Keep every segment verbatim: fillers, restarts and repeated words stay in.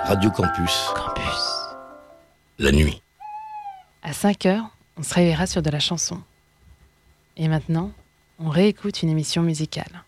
Radio Campus. Campus. La nuit. À cinq heures, on se réveillera sur de la chanson. Et maintenant, on réécoute une émission musicale.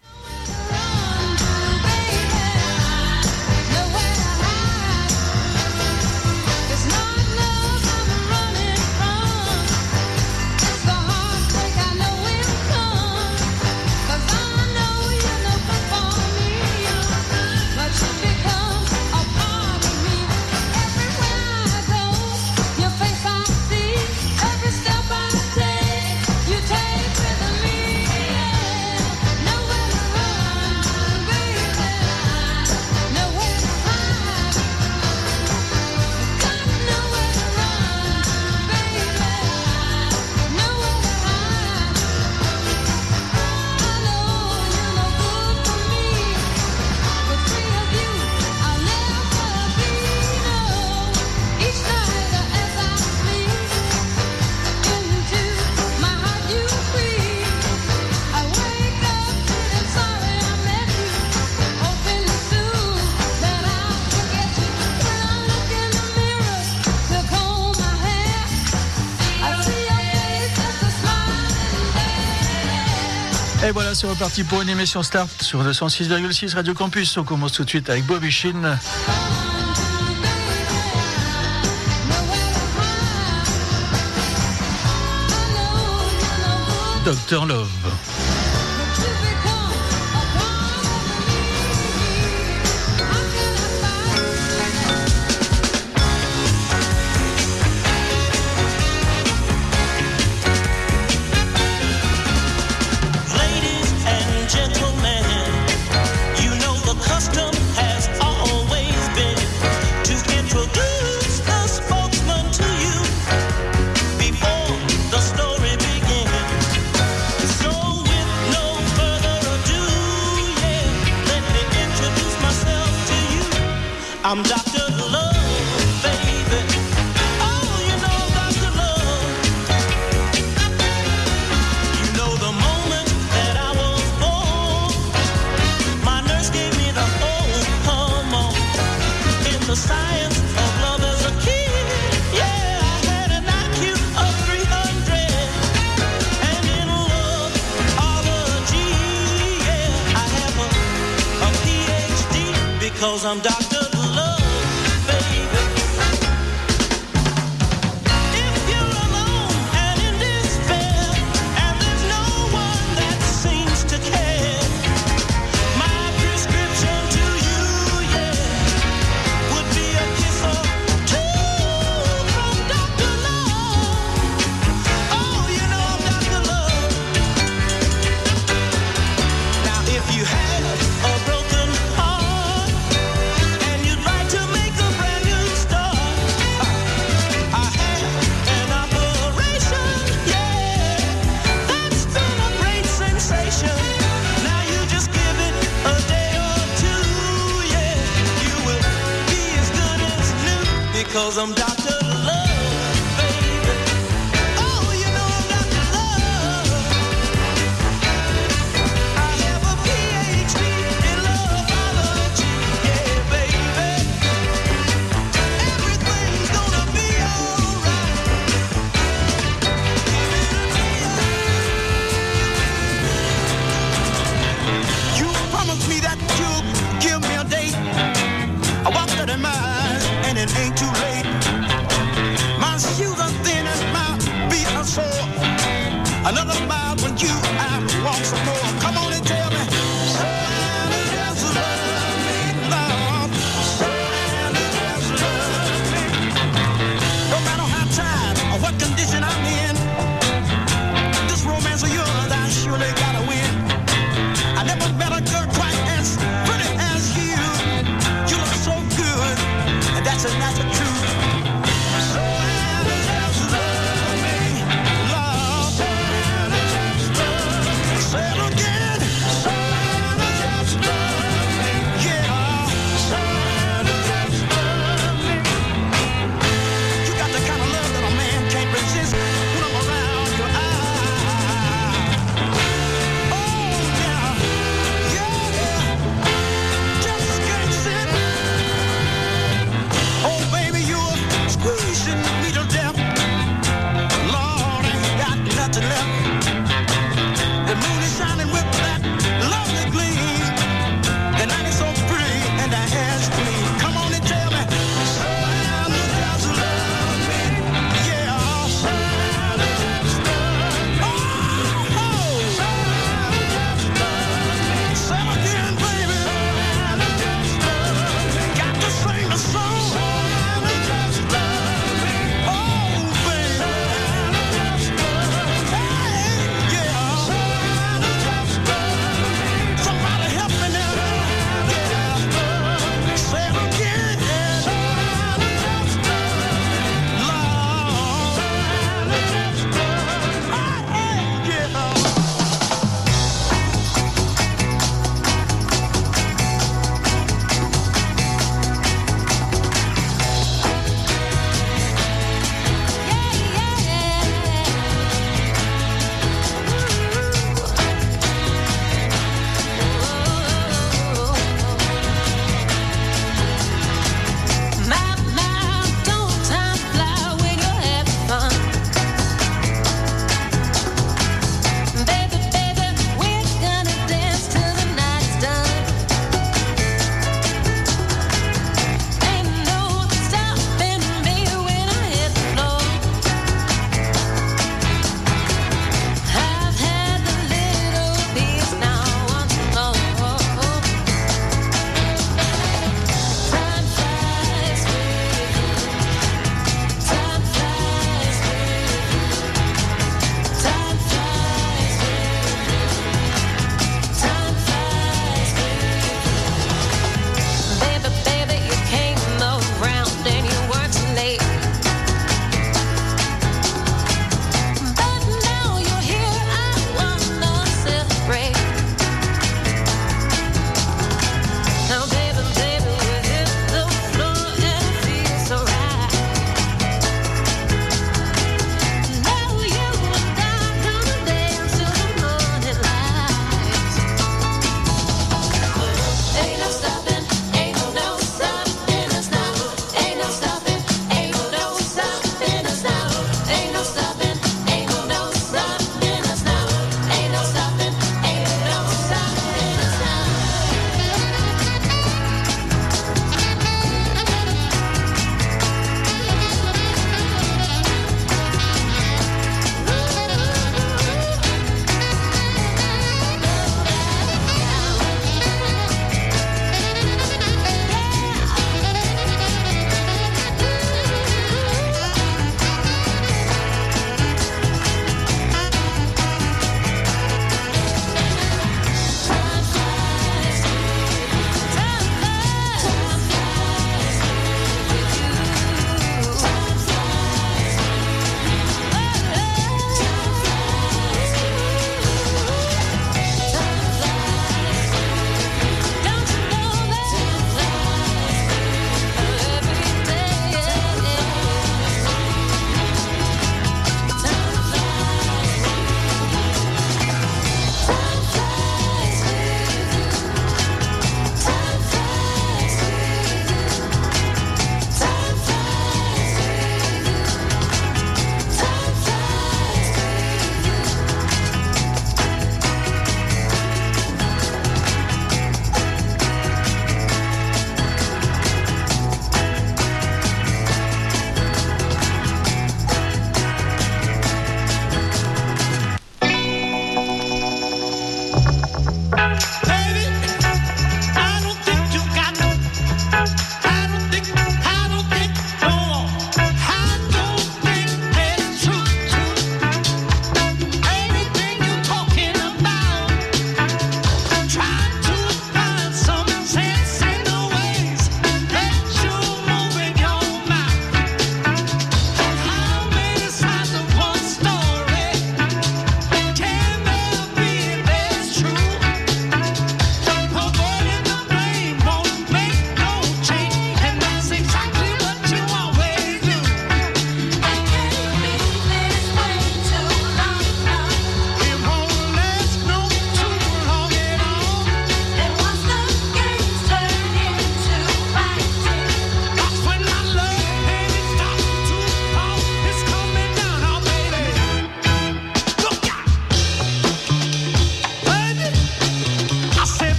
Et voilà, c'est reparti pour une émission Start sur le cent six virgule six Radio Campus. On commence tout de suite avec Bobby Sheen. Doctor Love. I'm Doctor Love, baby. Oh, you know Doctor Love. You know the moment that I was born, my nurse gave me the whole hormone. In the science of love as a kid, yeah, I had an I Q of three hundred. And in loveology, yeah, I have a, a P H D because I'm Doctor because I'm Doctor Love, baby. Oh, you know I'm Doctor Love. I have a P H D in loveology, yeah, baby. Everything's gonna be alright. You promised me that you'll give me a date. I walked thirty miles and it ain't too late.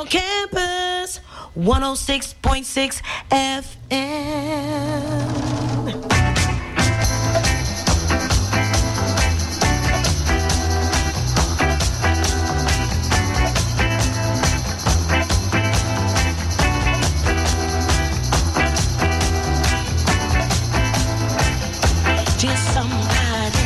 Radio Campus one oh six point six F M. Dear somebody,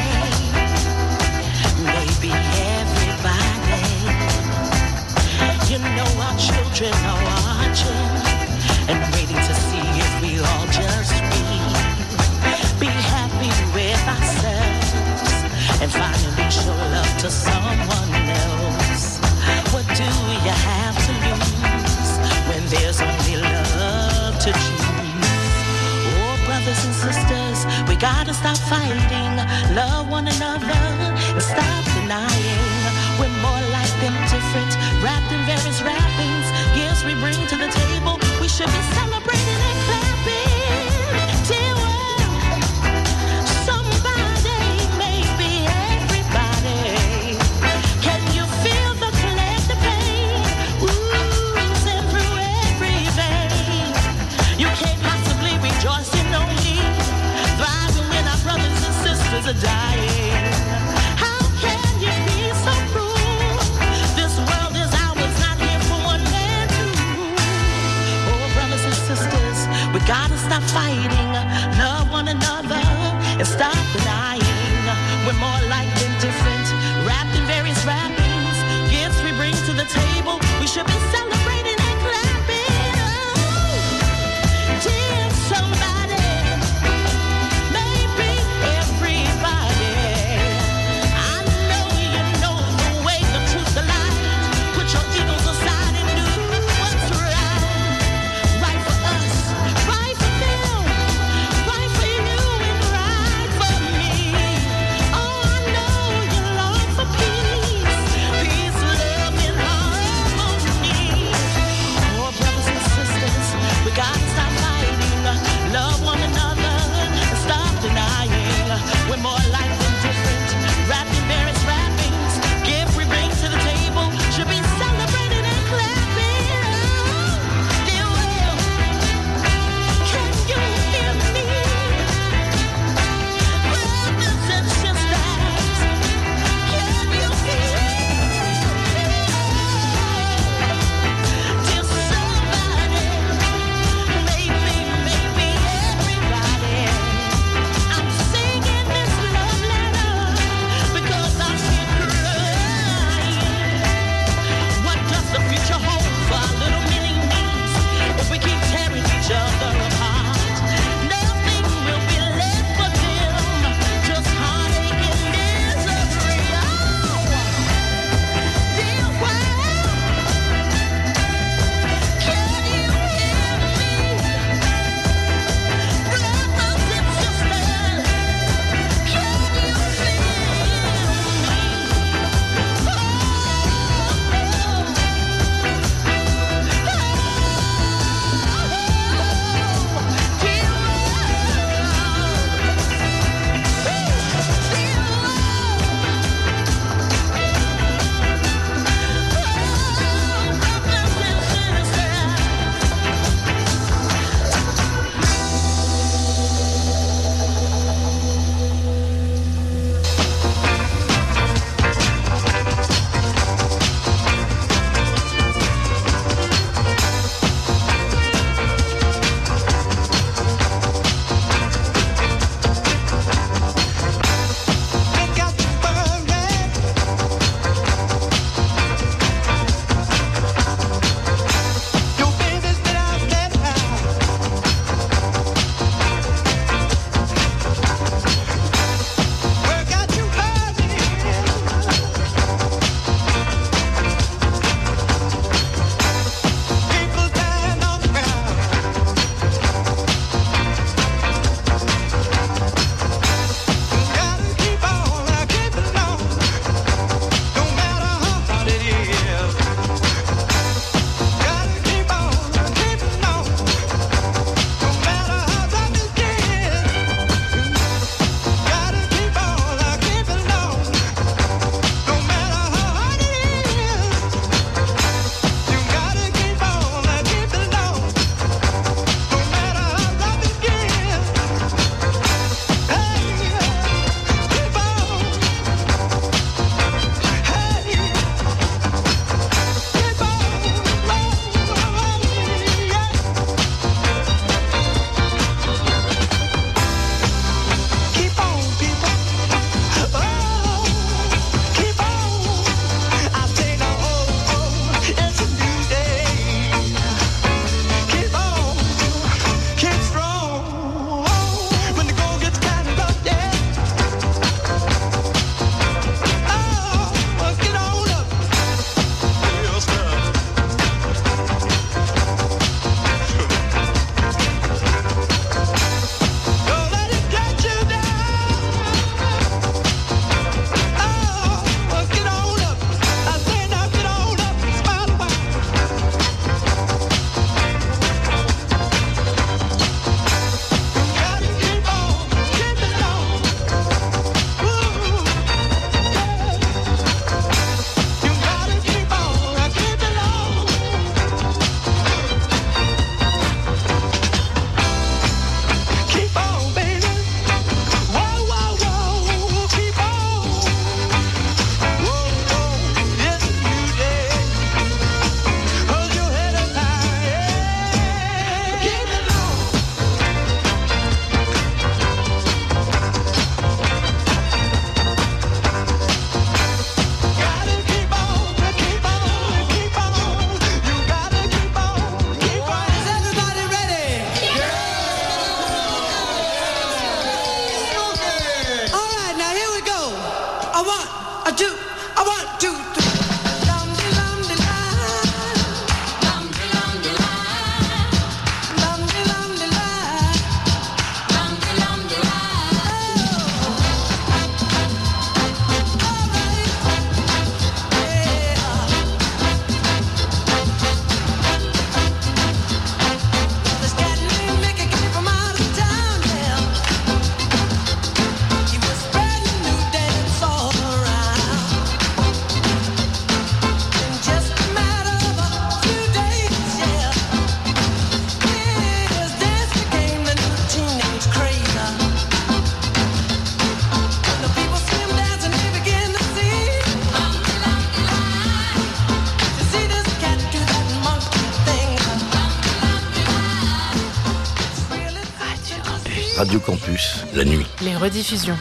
maybe everybody, you know our children are watching and waiting to see if we all just be, be happy with ourselves and finally show love to someone else. What do you have to lose when there's only love to choose? Oh, brothers and sisters, we gotta stop fighting, love one another, and stop denying. We're more like them different, wrapped in various wrappings, gifts we bring to the table. We should be celebrating and clapping. Dear world, somebody, maybe everybody. Can you feel the collective pain oozing through every vein? You can't possibly rejoice in only thriving when our brothers and sisters are dying. How can you be so cruel? This world is ours, not here for one man to rule. Oh, brothers and sisters, we gotta stop fighting, love one another, and stop denying. We're more like than different, wrapped in various wrappings, gifts we bring to the table. We should be celebrating and clapping. Oh, dear somebody, maybe everybody. I know you know the way, the truth, the light. Put your egos aside and do what's right. Right for us, right for them, right for you and right for me. Oh, I know you long for peace, peace, love, and harmony. Radio Campus, la nuit. Les rediffusions.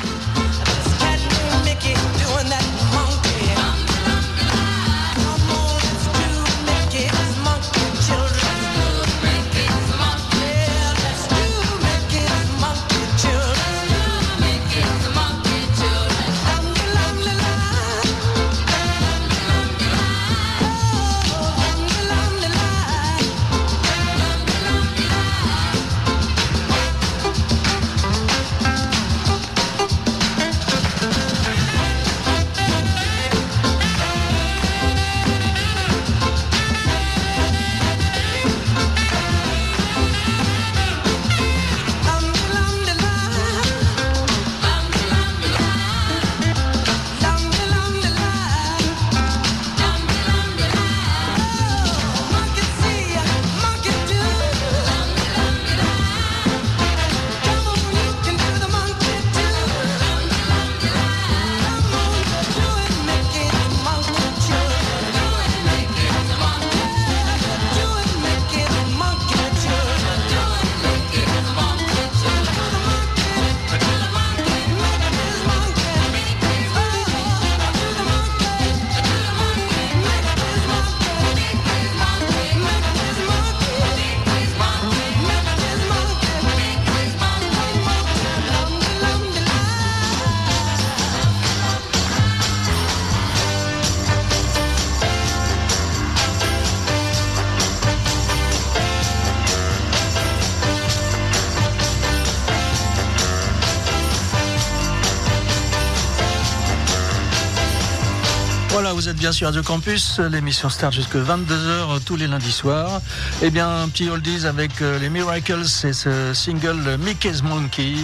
Voilà, vous êtes bien sur Radio Campus, l'émission start jusqu'à vingt-deux heures tous les lundis soirs. Eh bien, un petit oldies avec les Miracles, c'est ce single Mickey's Monkey,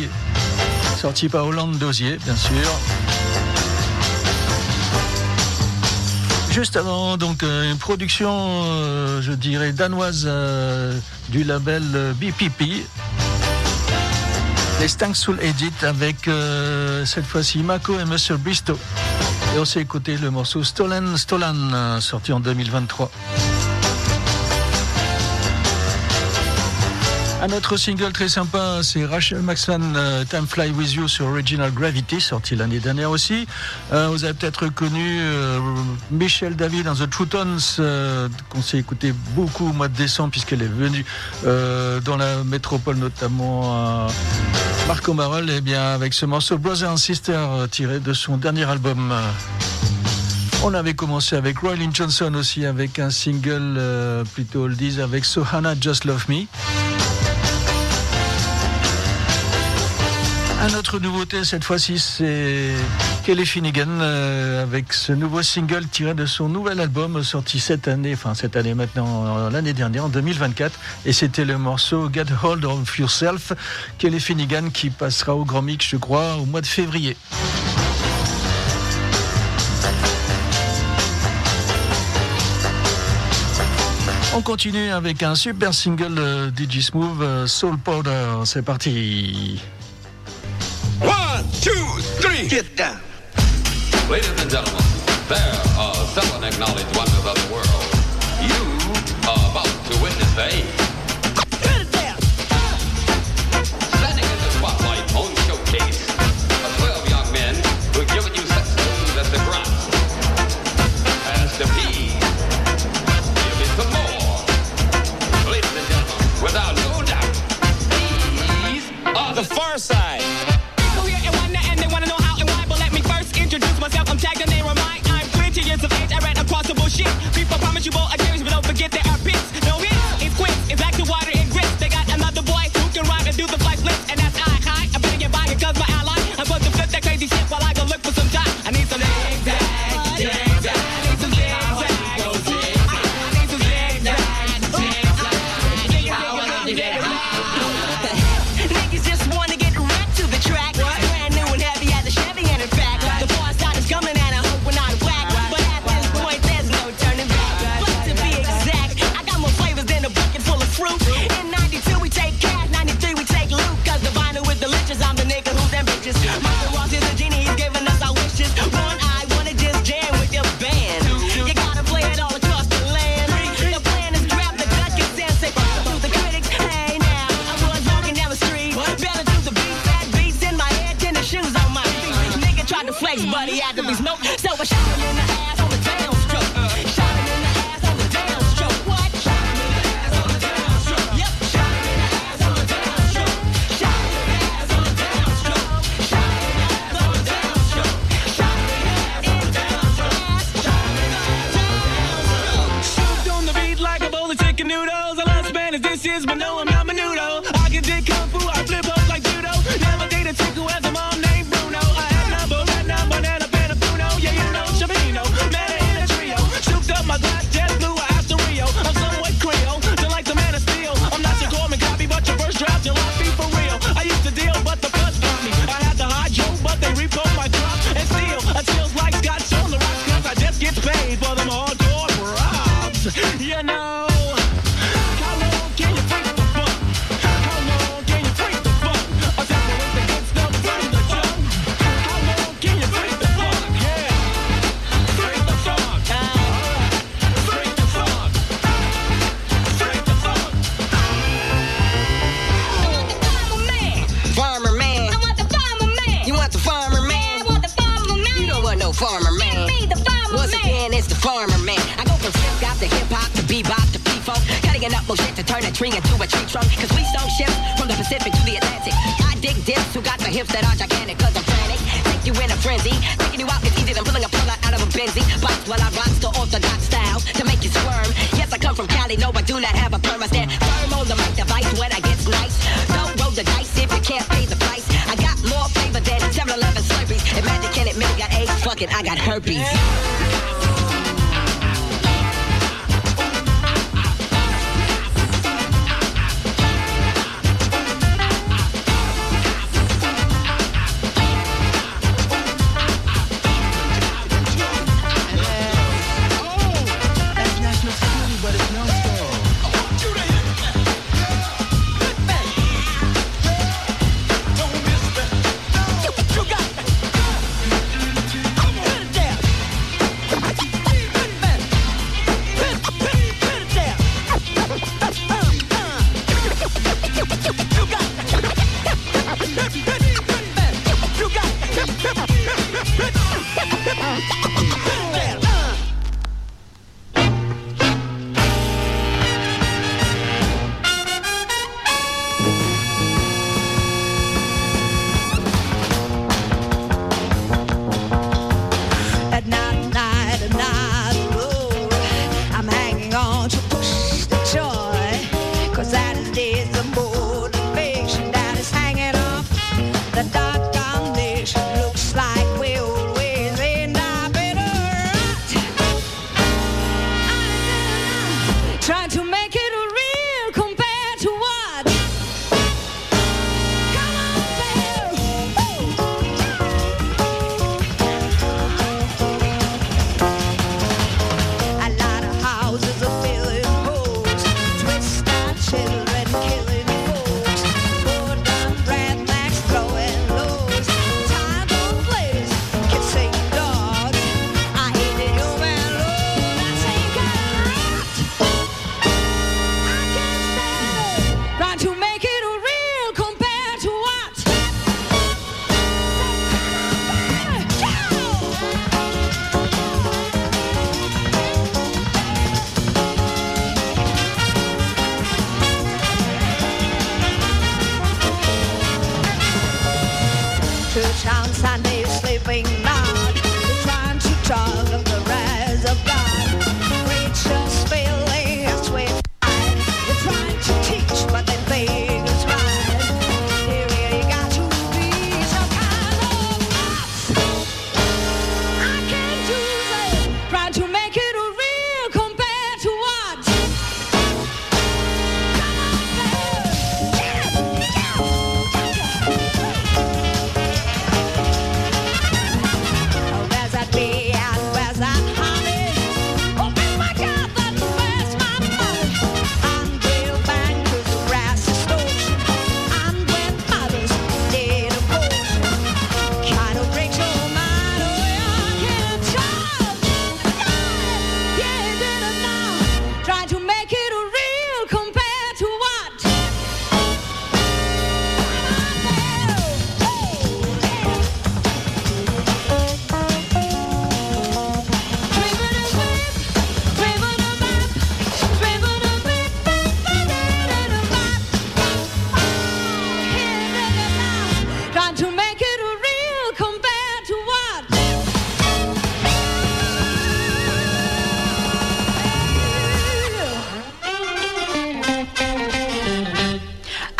sorti par Hollande Dozier, bien sûr. Juste avant, donc, une production, euh, je dirais, danoise euh, du label B P P. Les Stank Soul Edit avec euh, cette fois-ci Mako et Monsieur Bristow. Et on s'est écouté le morceau Stolen Stolan, sorti en deux mille vingt-trois. Un autre single très sympa, c'est Rachel McSwan, uh, Time Fly With You sur Original Gravity, sorti l'année dernière aussi. Euh, vous avez peut-être connu euh, Michelle David dans The True Tones, euh, qu'on s'est écouté beaucoup au mois de décembre, puisqu'elle est venue euh, dans la métropole, notamment à Marco Marol, et bien avec ce morceau Brother and Sister, euh, tiré de son dernier album. On avait commencé avec Roy Lynn Johnson aussi, avec un single euh, plutôt oldies avec So Hannah Just Love Me. Un autre nouveauté cette fois-ci, c'est Kelly Finnegan euh, avec ce nouveau single tiré de son nouvel album sorti cette année, enfin cette année maintenant, l'année dernière en deux mille vingt-quatre, et c'était le morceau Get Hold of Yourself. Kelly Finnegan qui passera au Grand Mix, je crois, au mois de février. On continue avec un super single euh, D J Smooth, euh, Soul Powder. C'est parti. One, two, three, get down. Ladies and gentlemen, there are seven acknowledged wonders of the world. You are about to witness a standing in the spotlight on showcase of twelve young men who are giving you such tunes as the grunt, as the P. Give me some more. Ladies and gentlemen, without no doubt, these are the Far Side. Myself, I'm tagged the name of mine. I'm twenty years of age. I ran across the bullshit. People promise you all a change, but don't forget there are pits. No hits, it's quits, it's but he had to be smoked. So I shot him in the ass on the downstroke. Shot him in the ass on the downstroke. What? Shot him in the ass on the downstroke. Yep. Shot him in the ass on the downstroke. Shot him in the ass on the downstroke. Shot him in the ass on the downstroke. Shot him in the ass on the downstroke. Shot him in the ass on the downstroke. Shoot on the beat like a bowl of chicken noodles. I love Spanish dishes, but no, I'm not menudo. I can dig kung fu, I flip up like judo. Never date a chick who has a mom named Bruno. I have number, red number, banana, panafuno. Yeah, you know, Shabino, man in a trio. Souped up my glass, jet blue, I asked Rio. I'm somewhat Creole, just like the man of steel. I'm not your Gorman copy, but your first draft, you'll not be for real. I used to deal, but the bus got me. I had to hydro, but they repo my drop and steal. I chills like Scotch on the rocks, cause I just get paid for them hardcore robs. You know. Farmer man. Me, the farmer Once man. Again, it's the farmer man. I go from flip out to hip hop to bebop to p-funk, cutting up more shit to turn a tree into a tree trunk. Cause we stone ships from the Pacific to the Atlantic. I dig dips who got the hips that are gigantic. Cause I'm frantic, take you in a frenzy. Taking you out is easier than pulling a plug out of a Benzie. Box while I rock the orthodox style to make you squirm. Yes, I come from Cali, no, I do not have a perm. I stand firm on the mic device when I get nice. Don't roll the dice if you can't pay the price. I got more flavor than seven eleven Slurpees. If Magic can admit I got AIDS, fuck it, I got herpes.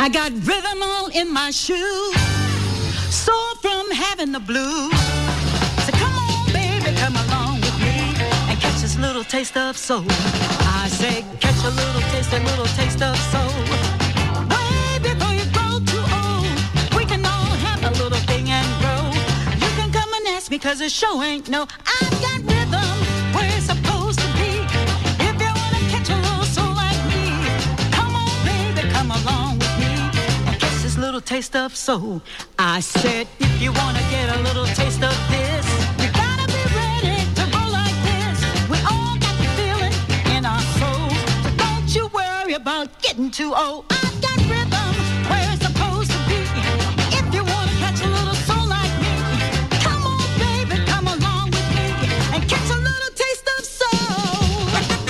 I got rhythm all in my shoes, sore from having the blues. So come on, baby, come along with me and catch this little taste of soul. I say, catch a little taste, a little taste of soul. Way before you grow too old, we can all have a little thing and grow. You can come and ask me, cause the show ain't no. I've got rhythm where it's supposed to be. If you wanna catch a little soul like me, come on, baby, come along with me and catch this little taste of soul. I said, if you wanna get a little taste of this, you gotta be ready to go like this. We all got the feeling in our soul, so don't you worry about getting too old. I've got rhythm where it's supposed to be. If you wanna catch a little soul like me, come on, baby, come along with me and catch a little taste of soul.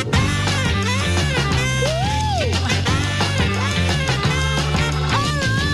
Woo! All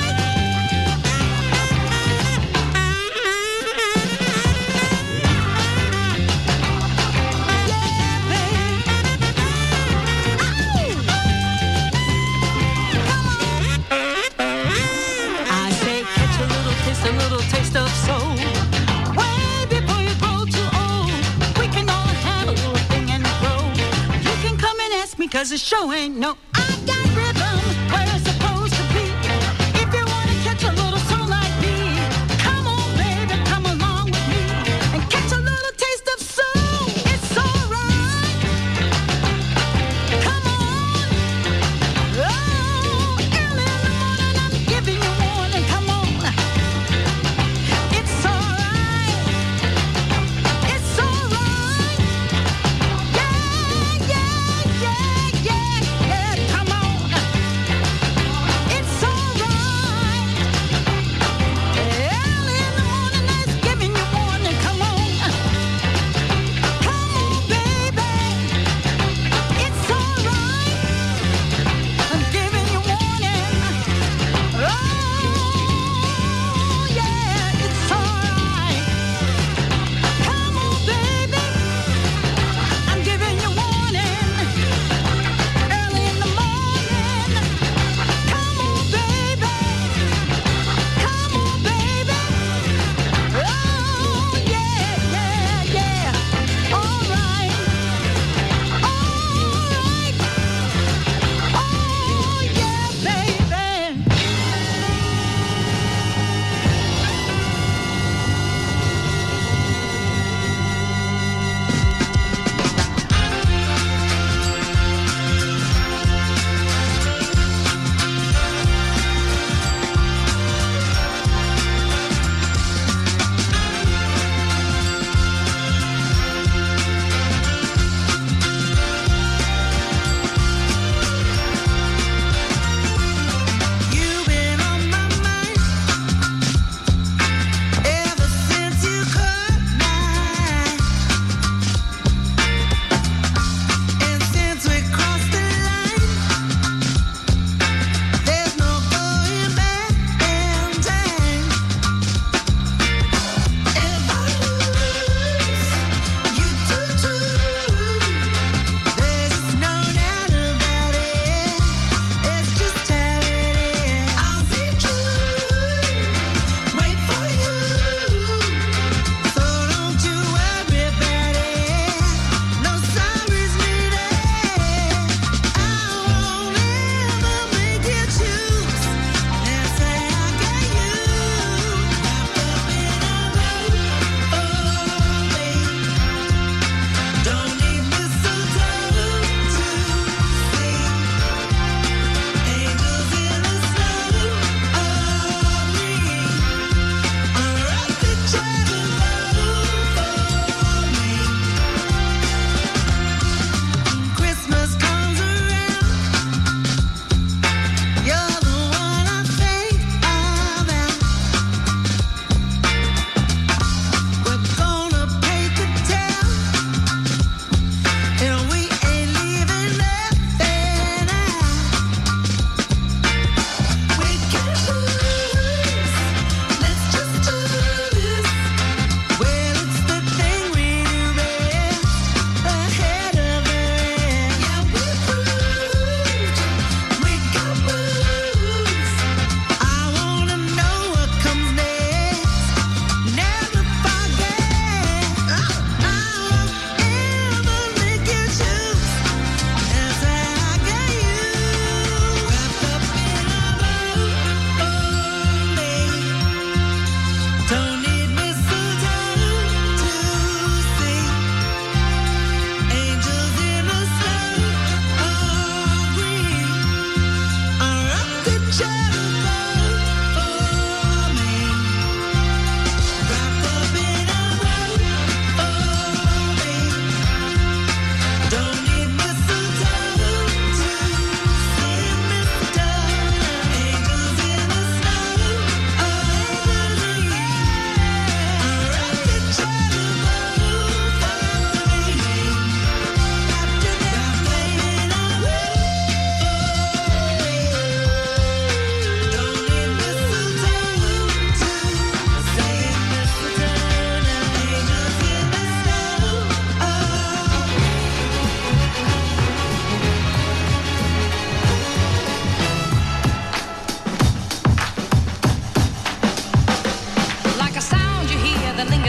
I say, catch a little taste, a little taste of soul. Way before you grow too old, we can all have a little thing and grow. You can come and ask me, cause the show ain't no. I've got rhythm where it's supposed to be. If you wanna catch a little soul like me, come on, baby, come along with me and catch a little taste of soul. It's alright. Come on. Oh, early in the morning I'm giving you warning. Come on. It's alright. It's alright. Yeah, yeah, yeah, yeah, yeah.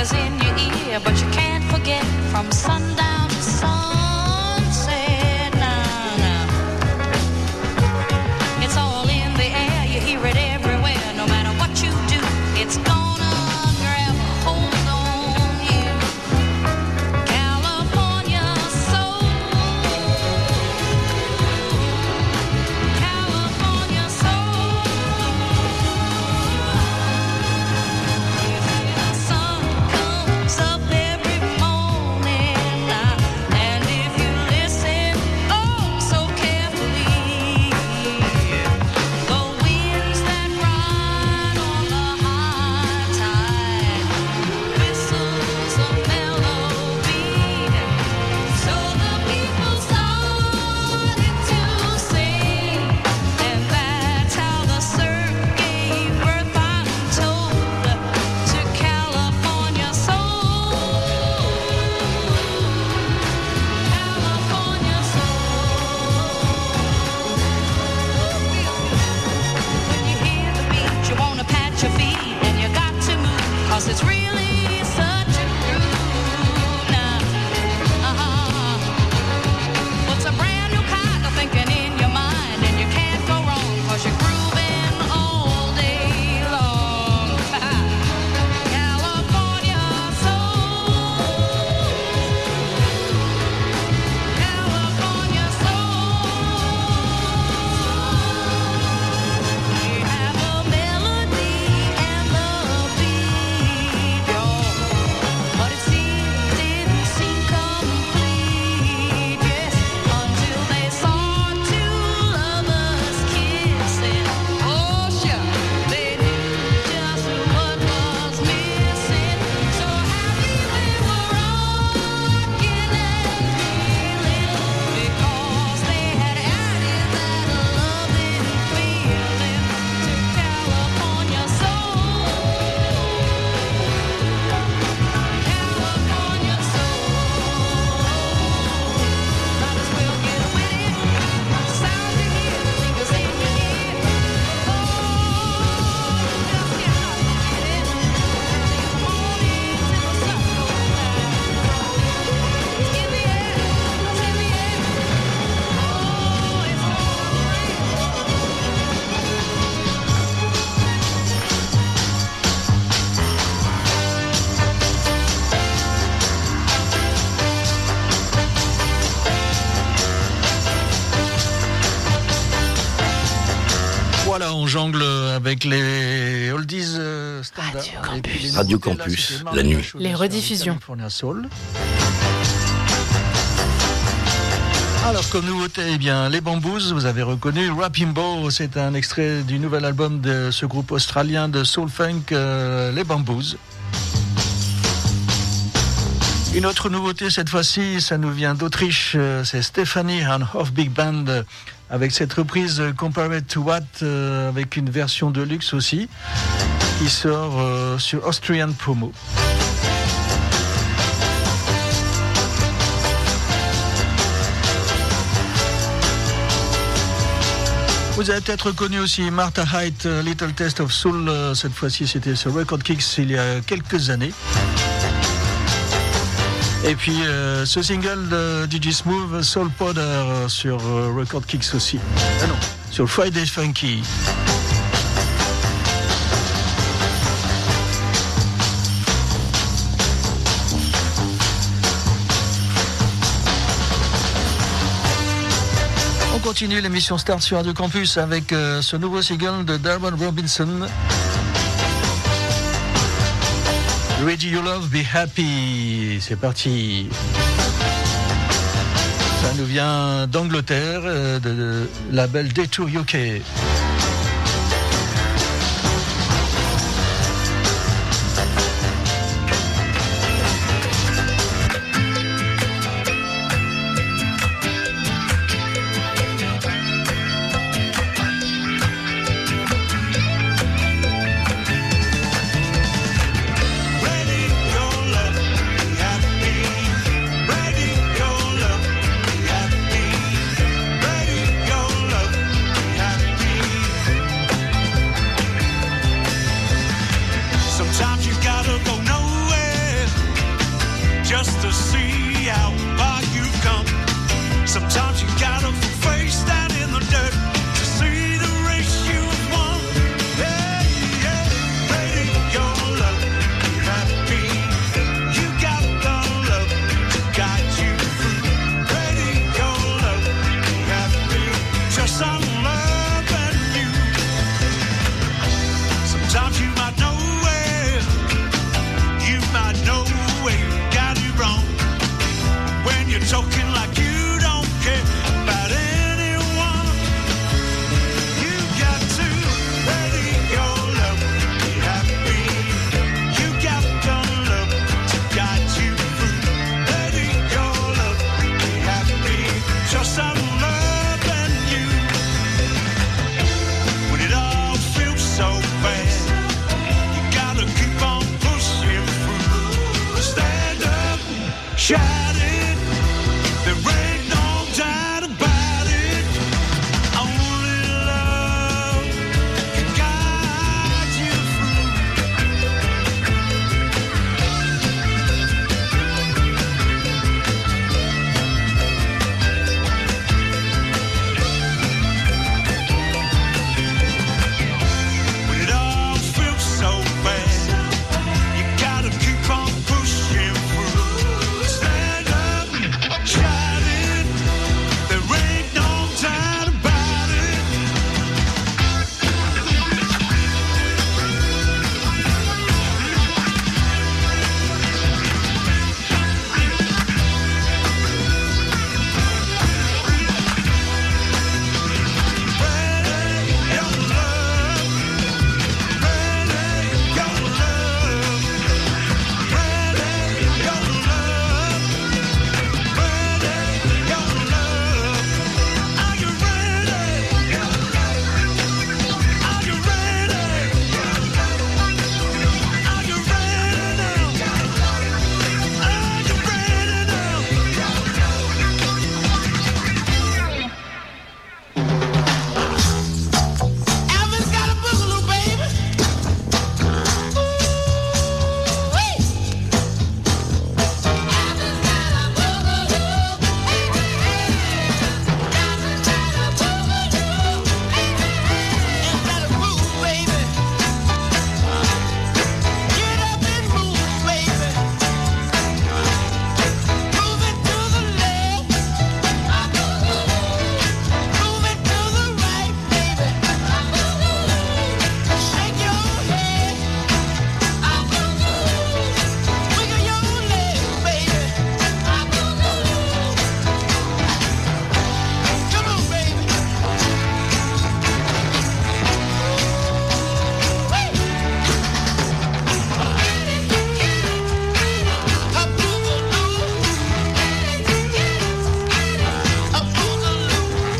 fingers in your ear, but you can't forget from sundown to sunset. Nah, nah. It's all in the air, you hear it everywhere. No matter what you do, it's gonna grab a hold on you. California soul, California soul. The sun comes up every morning, and if you listen, oh so carefully, the winds that ride on the high tide whistles a melody. So the people started to sing, and that's how the surf gave birth, I'm told, to California soul. California soul. When you hear the beat, you wanna pat your feet, and you got to move, 'cause it's really such a groove now. Uh-huh. What's a brand new kind of thinking in your mind, and you can't go wrong, 'cause you're grooving all day long. California soul, California soul. We have a melody and the beat, y'all, but it seemed didn't seem complete, yes, until they saw two lovers kissing. Oh, sure, they knew just what was missing. So happy they were rocking and feeling, because they had added that loving feeling to California soul. California soul. Might as well get with it. Sound you hear, the fingers in your ear. Oh, just get out and get it. Morning till the sun goes down. It's in the air, it's in the air. Oh, it's gonna rain. Voilà, on jongle avec les oldies euh, standards. Radio Et puis les Radio nouveautés, là, Campus, c'était la Marlène nuit. Lachaud, Les sur rediffusions. California Soul. Alors, comme nouveauté, eh bien, les Bamboos, vous avez reconnu. Rapimbo, c'est un extrait du nouvel album de ce groupe australien de soul funk, euh, les Bamboos. Une autre nouveauté, cette fois-ci, ça nous vient d'Autriche, euh, c'est Stephanie and Hof Big Band, euh, avec cette reprise euh, Compared to What, euh, avec une version de luxe aussi, qui sort euh, sur Austrian Promo. Vous avez peut-être reconnu aussi Martha Haidt, euh, Little Taste of Soul, euh, cette fois-ci c'était sur Record Kicks il y a quelques années. Et puis euh, ce single de D J Smooth, Soul Powder, euh, sur euh, Record Kicks aussi. Ah non, sur Friday Funky. On continue l'émission Start sur Radio Campus avec euh, ce nouveau single de Darwin Robinson. Ready Your Love, Be Happy. C'est parti. Ça nous vient d'Angleterre, euh, de, de label Detour U K. Ready, your love, be happy. Ready, your love, be happy. Sometimes you gotta face down in the dirt to see the race you have won. Yeah, yeah, ready your love, be happy. You got the love to guide you through. Ready your love, be happy. Just some love and you. Sometimes you might know where, you might know where you got it wrong. When you're talking like you don't care about anyone, you got to ready your love, be happy. You got the love to guide you through. Ready your love, be happy. Just some love and you. When it all feels so bad, you gotta keep on pushing through. Stand up, shout it. There ain't no doubt about it. Only love can guide you through. When it all feels so bad, you gotta keep on pushing through. Stand up, shout it. There ain't no doubt about it. Ready your love, ready your love, ready your love, ready your love. Are you ready? Are you ready? Are you ready now? Are you ready now? Alvin's got a boogaloo, baby. Ooh-wee. Alvin's got a boogaloo. Alvin's got a boogaloo. Alvin's got a groove, baby. Get up and move, baby. Move it to the left. Move it to the right, baby. Shake your head. Wiggle your legs, baby. Come on, baby. A boogaloo. A boogaloo.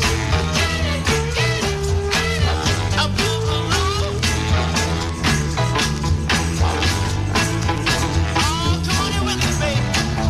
A boogaloo. Oh, come on in with me, baby.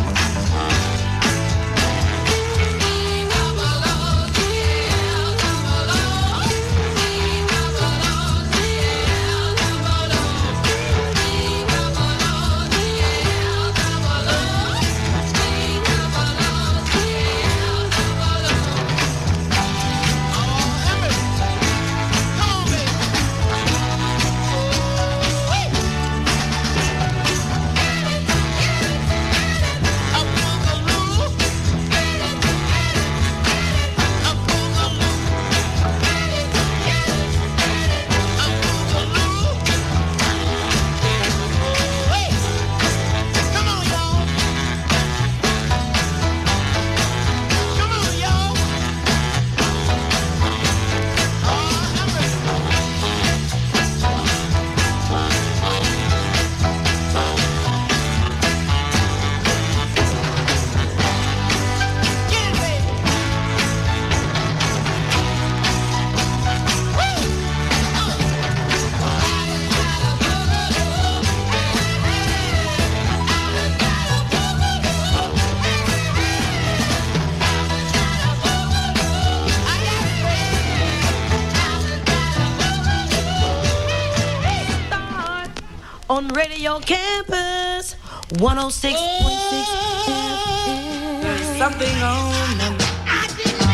On Radio Campus, one oh six point six F M. There's something on the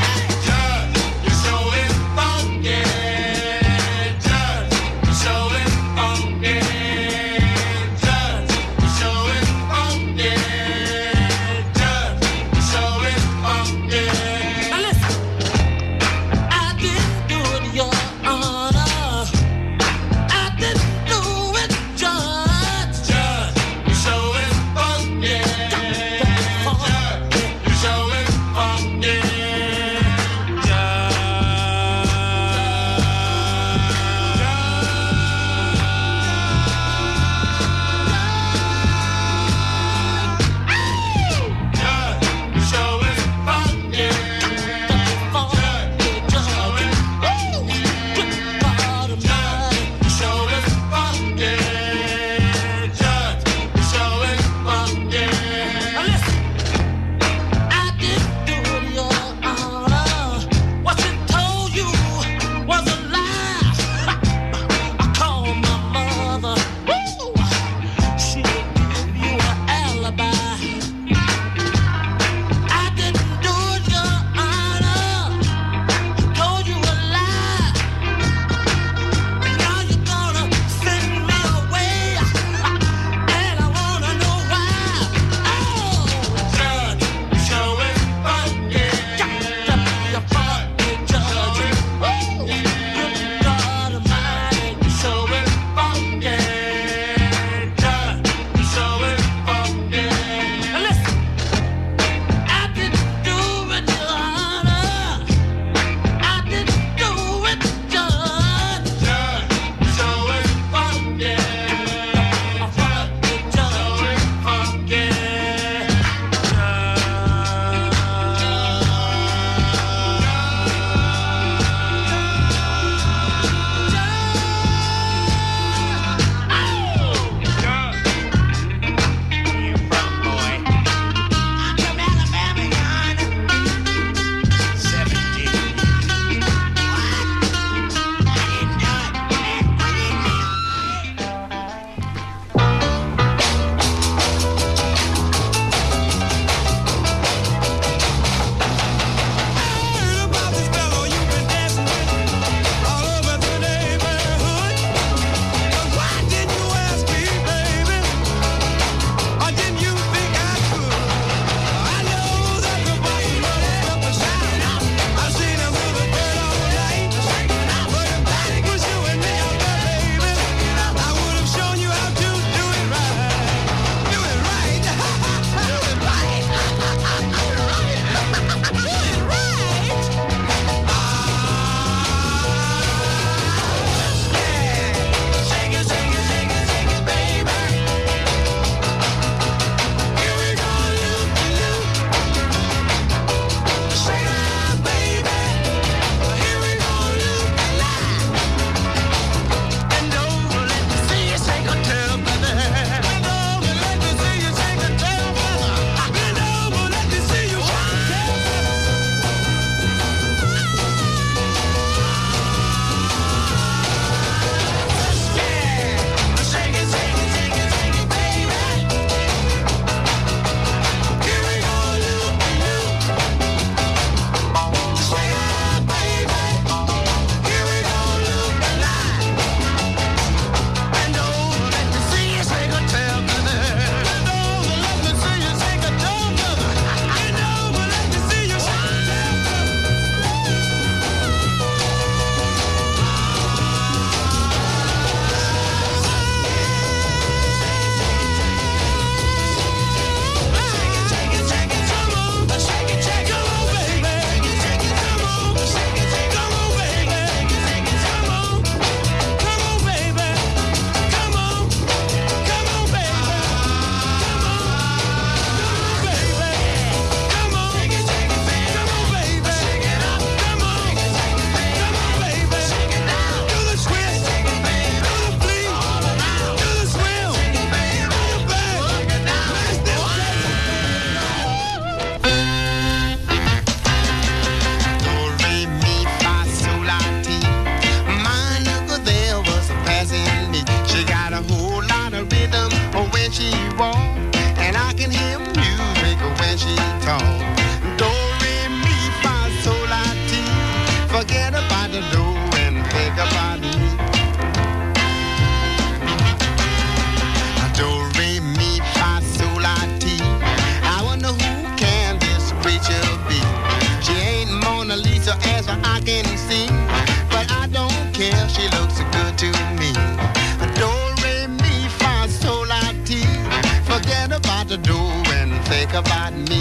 think about me.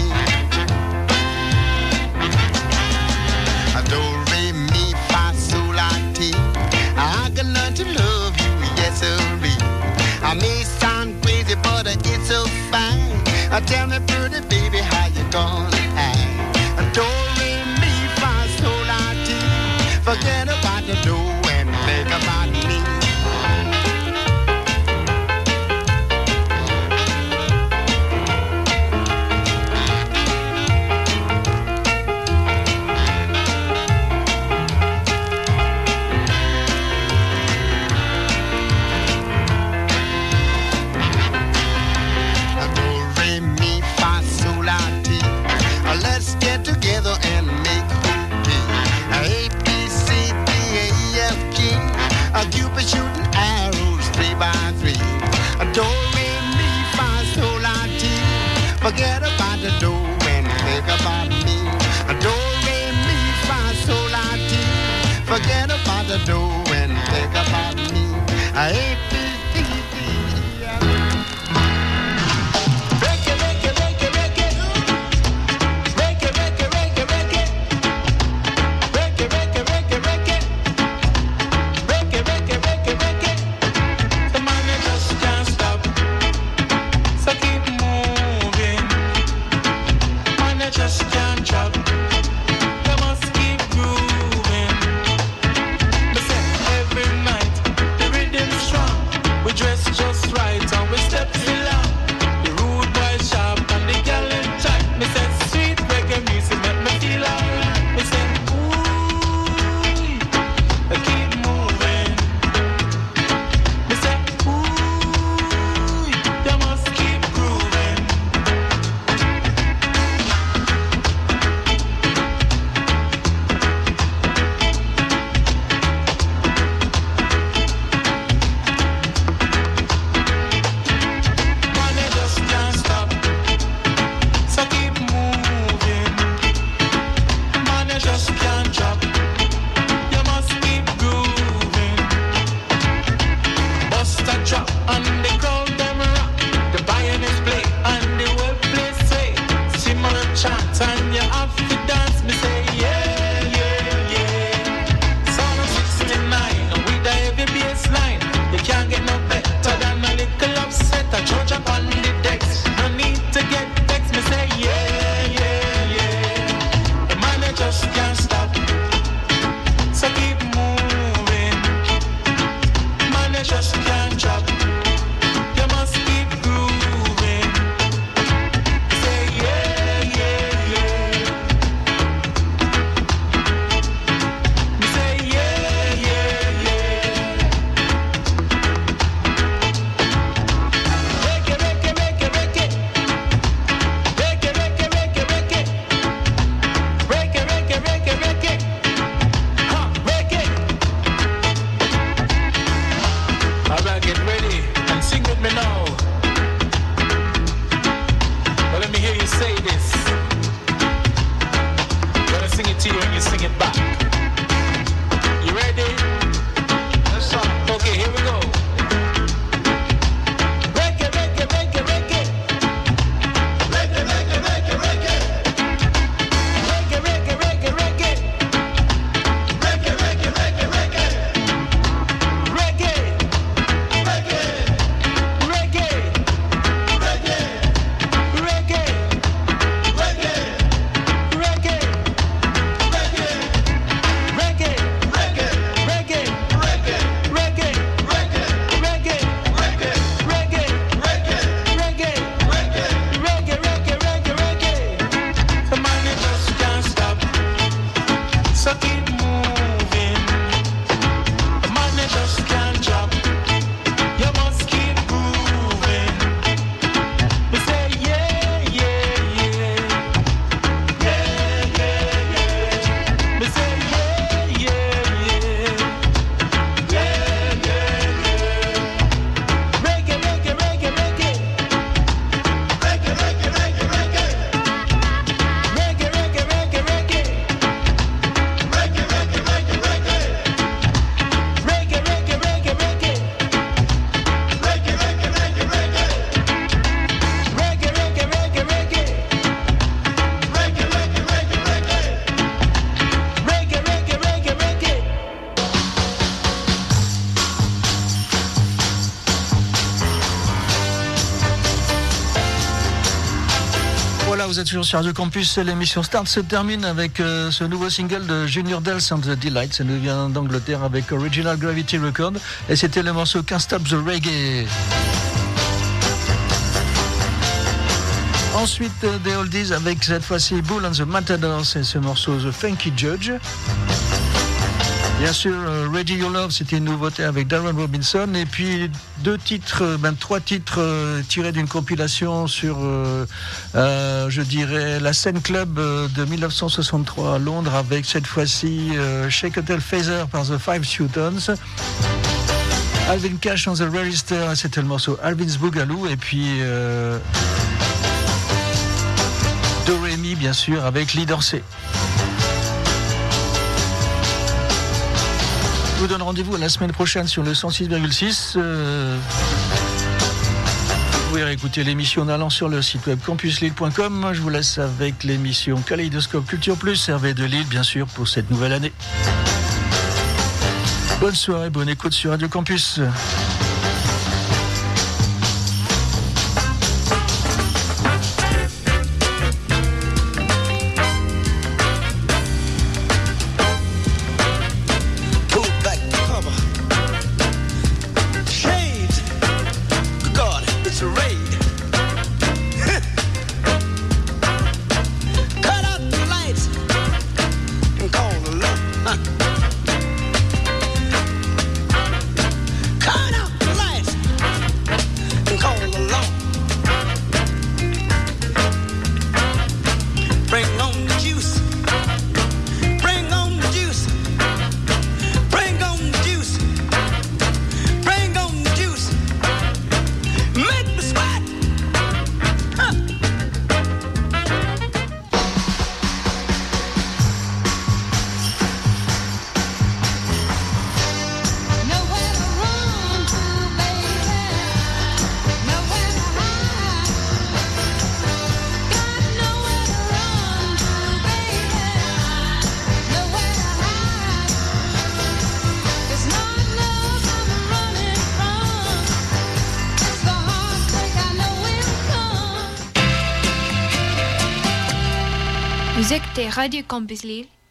Do, re, mi, fa, sol, la, ti. I can learn to love you, yes, sirree. I may sound crazy, but it's so fine. Tell me, pretty baby, how you gonna act? Do, re, mi, fa, sol, la, ti. Forget about the do and think about me. Let's get together and make A, B, C, D, E, F, G. A Cupid shooting arrows three by three. A do, re, mi, fa, sol, la, ti. Forget about the do and think about me. A do, re, mi, fa, sol, la, ti. Forget about the do and think about me. A, B, C, D, E, F. Every night the rhythm's strong. Voilà, vous êtes toujours sur Radio Campus, l'émission Start se termine avec euh, ce nouveau single de Junior Dells and the Delights. Ça nous vient d'Angleterre avec Original Gravity Record et c'était le morceau Can't Stop the Reggae. Ensuite, euh, des oldies avec cette fois-ci Bull and the Matadors et ce morceau The Funky Judge. Bien sûr, euh, Ready Your Love, c'était une nouveauté avec Darren Robinson. Et puis deux titres, ben trois titres euh, tirés d'une compilation sur, euh, euh, je dirais, la Scène Club euh, de dix-neuf cent soixante-trois à Londres, avec cette fois-ci euh, Shake a Tail Feather par The Five Shootons. Alvin Cash on the Register, c'était le morceau Alvin's Boogaloo. Et puis euh, Do Re Mi, bien sûr, avec Lee Dorsey. Je vous donne rendez-vous la semaine prochaine sur le cent six virgule six. Euh, vous pouvez réécouter l'émission en allant sur le site web campus lille point com. Je vous laisse avec l'émission Kaleidoscope Culture Plus, Hervé de Lille, bien sûr, pour cette nouvelle année. Bonne soirée, bonne écoute sur Radio Campus. Vous écoutez Radio Campus Lille